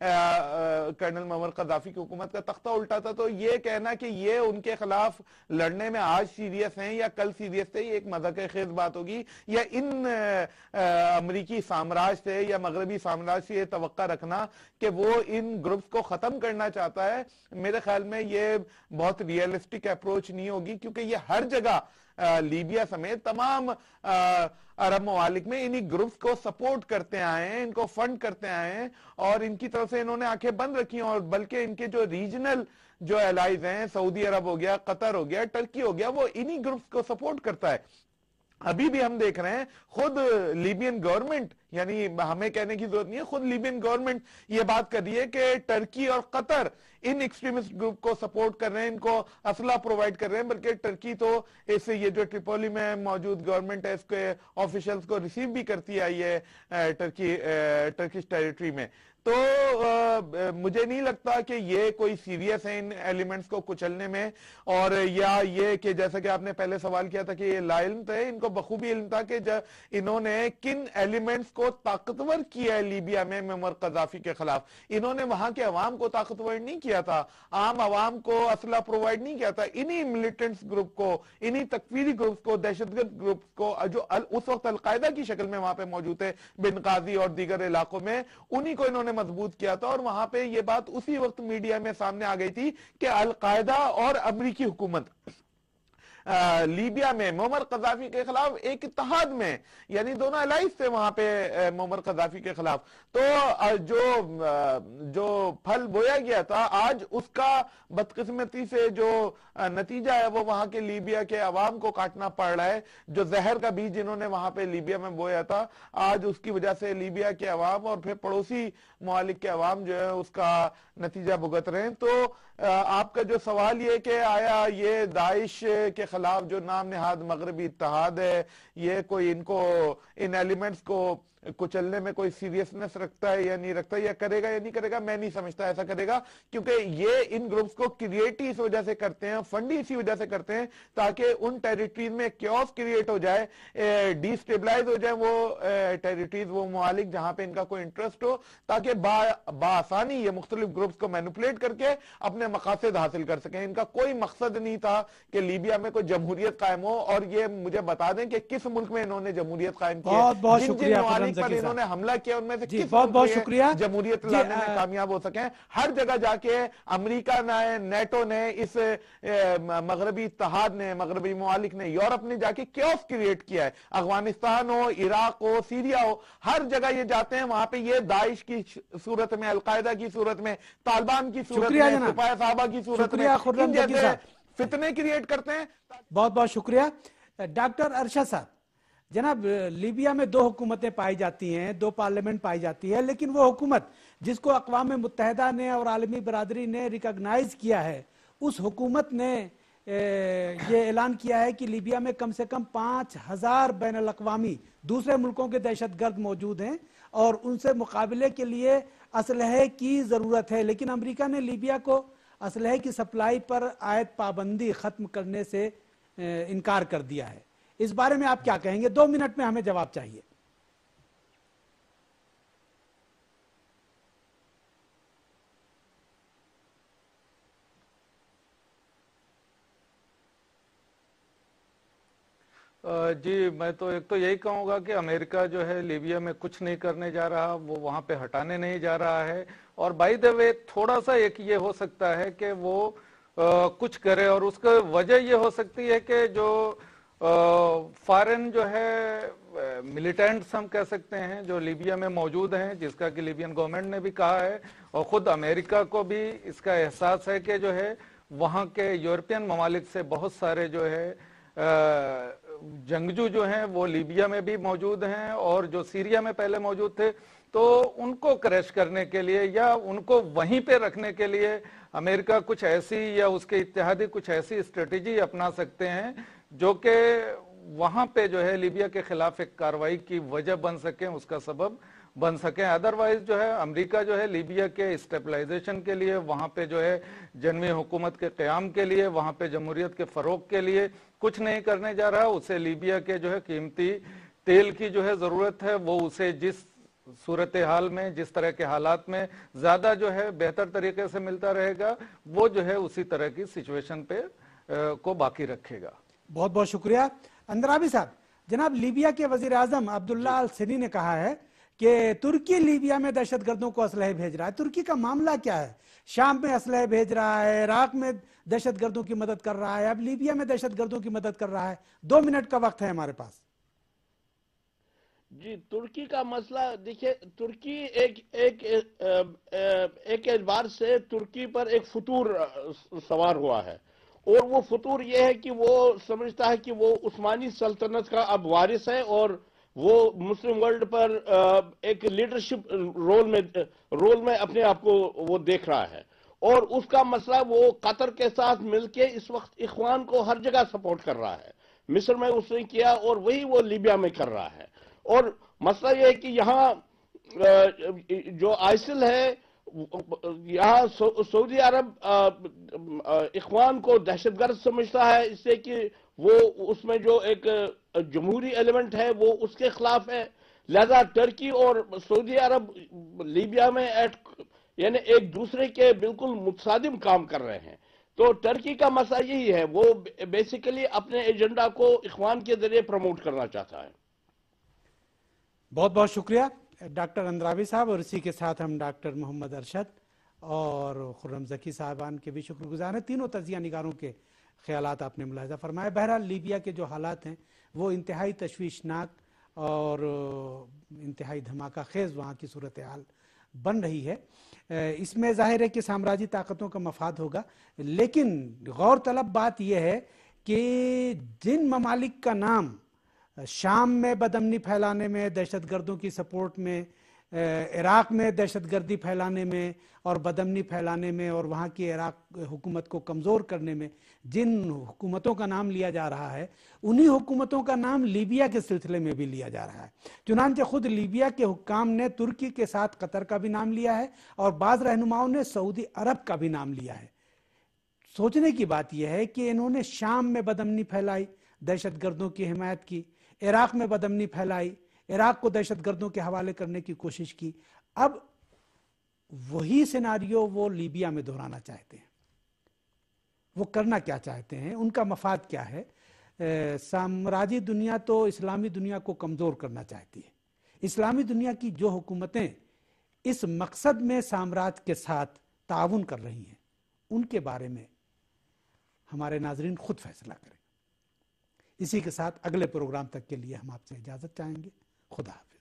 E: کرنل معمر قذافی کی حکومت کا تختہ الٹا تھا. تو یہ کہنا کہ یہ ان کے خلاف لڑنے میں آج سیریس ہیں یا کل سیریس تھے, یہ ایک مذاق خیز بات ہوگی, یا ان امریکی سامراج سے یا مغربی سامراج سے یہ توقع رکھنا کہ وہ ان گروپس کو ختم کرنا چاہتا ہے, میرے خیال میں یہ بہت ریئلسٹک اپروچ نہیں ہوگی, کیونکہ یہ ہر جگہ لیبیا سمیت تمام عرب ممالک میں انہی گروپس کو سپورٹ کرتے آئے ہیں, ان کو فنڈ کرتے آئے ہیں, اور ان کی طرف سے انہوں نے آنکھیں بند رکھی ہیں, اور بلکہ ان کے جو ریجنل جو الائز ہیں, سعودی عرب ہو گیا, قطر ہو گیا, ٹرکی ہو گیا, وہ انہی گروپس کو سپورٹ کرتا ہے. ابھی بھی ہم دیکھ رہے ہیں خود لیبین گورنمنٹ, یعنی ہمیں کہنے کی ضرورت نہیں ہے, خود لیبین گورنمنٹ یہ بات کر رہی ہے کہ ٹرکی اور قطر ان ایکسٹریمسٹ گروپ کو سپورٹ کر رہے ہیں, ان کو اسلحہ پرووائڈ کر رہے ہیں, بلکہ ٹرکی تو اس یہ جو ٹریپولی میں موجود گورنمنٹ ہے اس کے آفیشلز کو ریسیو بھی کرتی آئی ہے ٹرکش ٹیریٹری میں. تو مجھے نہیں لگتا کہ یہ کوئی سیریس ہے ان ایلیمنٹس کو کچلنے میں, اور یا یہ کہ جیسا کہ آپ نے پہلے سوال کیا تھا کہ یہ لا علم تھے, ان کو بخوبی علم تھا کہ انہوں نے کن ایلیمنٹس کو طاقتور کیا ہے لیبیا میں معمر قذافی کے خلاف. انہوں نے وہاں کے عوام کو طاقتور نہیں کیا تھا, عام عوام کو اسلحہ پرووائڈ نہیں کیا تھا, انہی ملیٹنٹس گروپ کو, انہی تکفیری گروپس کو, دہشت گرد گروپس کو جو اس وقت القاعدہ کی شکل میں وہاں پہ موجود تھے بنغازی اور دیگر علاقوں میں, انہی کو انہوں نے مضبوط کیا تھا. اور وہاں پہ یہ بات اسی وقت میڈیا میں سامنے آ گئی تھی کہ القاعدہ اور امریکی حکومت لیبیا میں معمر قذافی کے خلاف ایک اتحاد میں, یعنی دونوں الائز تھے وہاں پہ معمر قذافی کے خلاف. تو جو پھل بویا گیا تھا آج اس کا بدقسمتی سے جو نتیجہ ہے وہ وہاں کے لیبیا کے عوام کو کاٹنا پڑ رہا ہے. جو زہر کا بیج جنہوں نے وہاں پہ لیبیا میں بویا تھا, آج اس کی وجہ سے لیبیا کے عوام اور پھر پڑوسی ممالک کے عوام جو ہے اس کا نتیجہ بھگت رہے ہیں. تو آپ کا جو سوال یہ کہ آیا یہ داعش کے خلاف جو نام نہاد مغربی اتحاد ہے یہ کوئی ان ایلیمنٹس کو कुचलने में कोई सीरियसनेस रखता है या नहीं रखता, या करेगा या नहीं करेगा, मैं नहीं समझता ऐसा करेगा, क्योंकि ये इन ग्रुप्स को क्रिएट ही इस वजह से करते हैं, फंड ही इसी वजह से करते हैं ताकि उन टेरिटरीज में क्योस क्रिएट हो जाए, डिस्टेबलाइज हो जाए वो टेरिटरीज, वो ममालिक जहां पे इनका कोई इंटरेस्ट हो, ताकि बासानी ये मुख्तलिफ ग्रुप्स को मैनिपुलेट करके अपने मकासद हासिल कर सकें। इनका कोई मकसद नहीं था कि लीबिया में कोई जमहूरियत कायम हो, और ये मुझे बता दें कि किस मुल्क में इन्होंने जमहूरियत कायम की है,
A: बहुत शुक्रिया
E: पर इन्होंने हमला किया उनमें से किस
A: बहुत शुक्रिया
E: जमहूरियत लाने में कामयाब हो सके। हर जगह जाके अमेरिका ने, नेटो ने, इस मगरबी इत्तेहाद ने, मगरबी ममालिक ने, यूरोप ने जाके क्योस क्रिएट किया है। अफगानिस्तान हो, इराक हो, सीरिया हो, हर जगह ये जाते हैं, वहां पे ये दाइश की सूरत में, अलकायदा की सूरत में, तालिबान की सूरत में, सिपाही साहबा की सूरत में इन जैसे फितने क्रिएट करते हैं।
A: बहुत बहुत शुक्रिया डॉक्टर अरशद साहब। जनाब, लीबिया में दो हुकूमतें पाई जाती हैं, दो पार्लियामेंट पाई जाती है, लेकिन वो हुकूमत जिसको अक़वाम मुत्तहिदा ने और आलमी बरादरी ने रिकॉग्नाइज किया है, उस हुकूमत ने ये ऐलान किया है कि लीबिया में कम से कम 5000 बैनुल अक़वामी दूसरे मुल्कों के दहशतगर्द मौजूद हैं और उनसे मुकाबले के लिए असलहे की ज़रूरत है। लेकिन अमेरिका ने लीबिया को असलहे की सप्लाई पर आयद पाबंदी ख़त्म करने से इनकार कर दिया है। इस बारे में आप क्या कहेंगे? 2 मिनट में हमें जवाब चाहिए।
C: जी, मैं तो एक तो यही कहूँगा कि अमेरिका जो है लीबिया में कुछ नहीं करने जा रहा, वो वहाँ पे हटाने नहीं जा रहा है। और बाय द वे थोड़ा सा एक ये हो सकता है कि वो कुछ करे, और उसका वजह ये हो सकती है कि जो फॉरेन जो है मिलिटेंट्स हम कह सकते हैं जो लीबिया में मौजूद हैं, जिसका कि लीबियन गवर्नमेंट ने भी कहा है और खुद अमेरिका को भी इसका एहसास है कि जो है वहाँ के यूरोपियन ममालिक से बहुत सारे जो है जंगजू जो हैं वो लीबिया में भी मौजूद हैं, और जो सीरिया में पहले मौजूद थे, तो उनको क्रैश करने के लिए या उनको वहीं पे रखने के लिए अमेरिका कुछ ऐसी या उसके इत्तेहादी कुछ ऐसी स्ट्रेटेजी अपना सकते हैं जो कि वहां पे जो है लीबिया के खिलाफ एक कार्रवाई की वजह बन सके, उसका सबब बन सके। अदरवाइज जो है अमेरिका जो है लीबिया के स्टेबलाइजेशन के लिए, वहां पे जो है जनवी हुकूमत के क़याम के लिए, वहां पे जमहूरियत के फरोग के लिए कुछ नहीं करने जा रहा। उसे लीबिया के जो है कीमती तेल की जो है जरूरत है, वो उसे जिस सूरत हाल में, जिस तरह के हालात में ज्यादा जो है बेहतर तरीके से मिलता रहेगा, वो जो है उसी तरह की सिचुएशन पे को बाकी रखेगा।
A: बहुत बहुत शुक्रिया अंद्राबी साहब। जनाब, लीबिया के वजीर आजम अब्दुल्ला अल सिनी ने कहा है कि तुर्की लीबिया में दहशतगर्दों को असलहे भेज रहा है। तुर्की का मामला क्या है? शाम में असलहे भेज रहा है, इराक में दहशतगर्दों की मदद कर रहा है, अब लीबिया में दहशतगर्दों की मदद कर रहा है। 2 मिनट का वक्त है हमारे पास।
D: जी, तुर्की का मसला देखिए, तुर्की एक एतबार से तुर्की पर एक फतूर सवार हुआ है, और वो फतूर ये है कि वो समझता है कि वो उस्मानी सल्तनत का अब वारिस है और वो मुस्लिम वर्ल्ड पर एक लीडरशिप रोल में अपने आप को वो देख रहा है। और उसका मसला वो कतर के साथ मिलके इस वक्त इख्वान को हर जगह सपोर्ट कर रहा है। मिस्र में उसने किया और वही वो लीबिया में कर रहा है। और मसला ये है कि यहाँ जो आइसिल है, यहाँ सऊदी अरब इख्वान को दहशतगर्द समझता है, इससे कि वो उसमें जो एक जमहूरी एलिमेंट है वो उसके खिलाफ है। लिहाजा टर्की और सऊदी अरब लीबिया में यानी एक दूसरे के बिल्कुल मुतसादिम काम कर रहे हैं। तो टर्की का मसला यही है, वो बेसिकली अपने एजेंडा को इख्वान के जरिए प्रमोट करना चाहता है।
A: बहुत बहुत शुक्रिया डॉक्टर अंद्राबी साहब, और इसी के साथ हम डॉक्टर मोहम्मद अरशद और खुर्रम ज़की साहबान के भी शुक्रगुजार हैं। तीनों तजिया निगारों के ख्यालात आपने मुलाहिज़ा फरमाया। बहरहाल लीबिया के जो हालात हैं वो इंतहाई तशवीशनाक और इंतहाई धमाका खेज़ वहाँ की सूरत हाल बन रही है। इसमें ज़ाहिर है कि साम्राज्य ताकतों का मफाद होगा, लेकिन गौर तलब बात यह है कि जिन ममालिक का नाम शाम में बदअमनी फैलाने में, दहशतगर्दों की सपोर्ट में इराक में दहशतगर्दी फैलाने में और बदअमनी फैलाने में और वहाँ की इराक हुकूमत को कमज़ोर करने में जिन हुकूमतों का नाम लिया जा रहा है, उन्हीं हुकूमतों का नाम लीबिया के सिलसिले में भी लिया जा रहा है। चुनांचे खुद लीबिया के हुक्काम ने तुर्की के साथ कतर का भी नाम लिया है और बाज़ रहनुमाओं ने सऊदी अरब का भी नाम लिया है। सोचने की बात यह है कि इन्होंने शाम में बदअमनी फैलाई, दहशतगर्दों की हिमायत की, इराक में बदअमनी फैलाई, इराक को दहशतगर्दों के हवाले करने की कोशिश की। अब वही सिनारियो वो लीबिया में दोहराना चाहते हैं। वो करना क्या चाहते हैं, उनका मफाद क्या है? साम्राज्यी दुनिया तो इस्लामी दुनिया को कमज़ोर करना चाहती है। इस्लामी दुनिया की जो हुकूमतें इस मकसद में साम्राज्य के साथ ताउन कर रही हैं, उनके बारे में हमारे नाजरीन खुद फैसला करें। इसी के साथ अगले प्रोग्राम तक के लिए हम आपसे इजाज़त चाहेंगे। खुदा हाफिज़।